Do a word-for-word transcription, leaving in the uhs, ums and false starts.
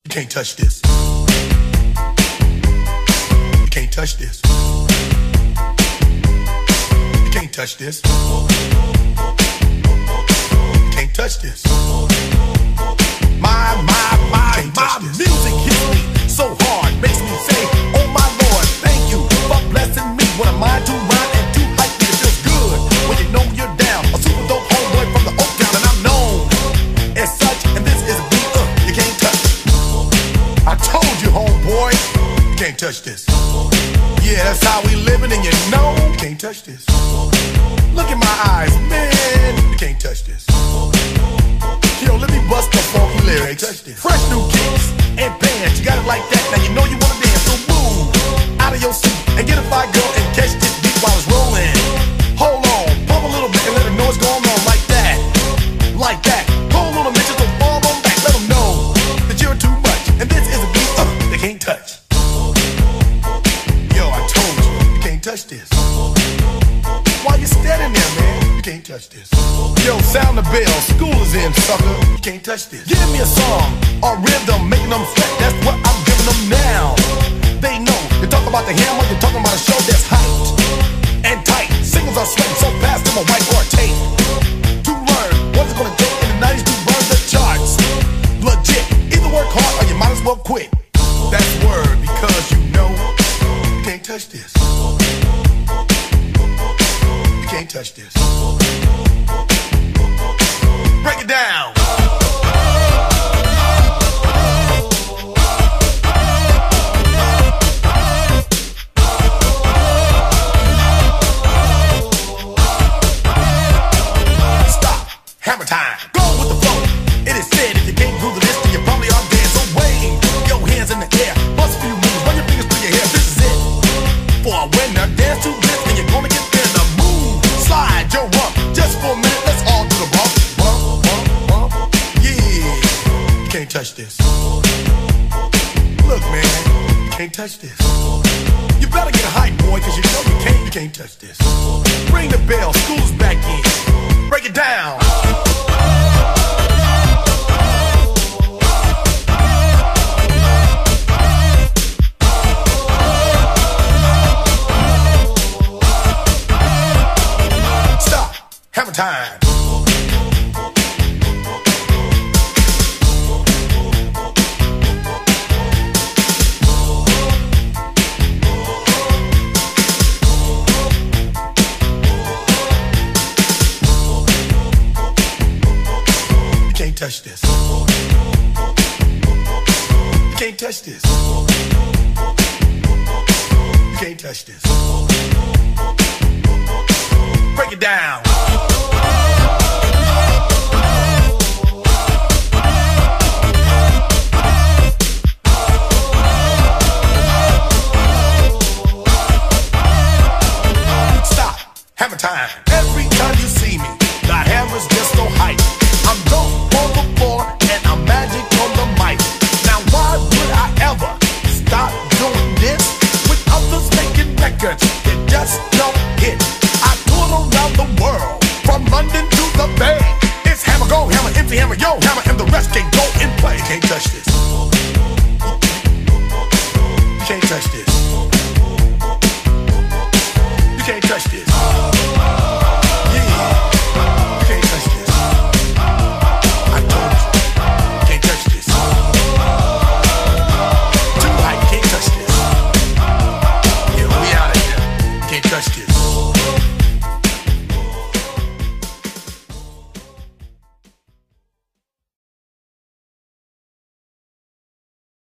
You can't touch this. You can't touch this. You can't touch this. You can't touch this. My, my, my, my music hits me so hard, makes me say, oh my Lord, thank you for blessing me. What a mind to rhyme and to hype me, it feels good when you know you're down. A super dope homeboy from the Oak Town, and I'm known as such. And this is a beat uh, you can't touch. I told you, homeboy, you can't touch this. Yeah, that's how we living, and you know you can't touch this. Look in my eyes, man, you can't touch this. Yo, let me bust the funky lyrics. Fresh new kicks and bands, you got it like that. Now you know you wanna dance, so move out of your seat and get a fire girl and catch this beat while it's rolling. Hold on, pump a little bit and let them know what's going on like that, like that. Pull a little bitches and fall on back, let them know that you're too much. And this is a beat uh, they can't touch. Yo, I told you, you can't touch this. Why you standing there, man? You can't touch this. Yo, sound the bell, school is in, sucker. You can't touch this. Give me a song, a rhythm, making them sweat. That's what I'm giving them now. They know, you talk about the hammer, you're talking about a show that's hyped and tight. Singles are sweating so fast, them a whiteboard tape. To learn what it's gonna take in the nineties to burn the charts. Legit, either work hard or you might as well quit. That's word, because you know you can't touch this. You can't touch this. Break it down. Stop. Hammer time. Go with the flow. It is said if you can't groove the list, then you probably are dead. So wave your hands in the air. Bust a few moves. Run your fingers through your hair. This is it. For a winner, dance to this, and you're gonna get there. The move. Slide your rump. Just for a minute, let's all do the bump. Bump, bump, bump. Yeah. You can't touch this. Look, man, you can't touch this. You better get a hype, boy, cause you know you can't, you can't touch this. Ring the bell, school's back in. Break it down. Stop. Hammer time. You can't touch this. You can't touch this. You can't touch this. Break it down.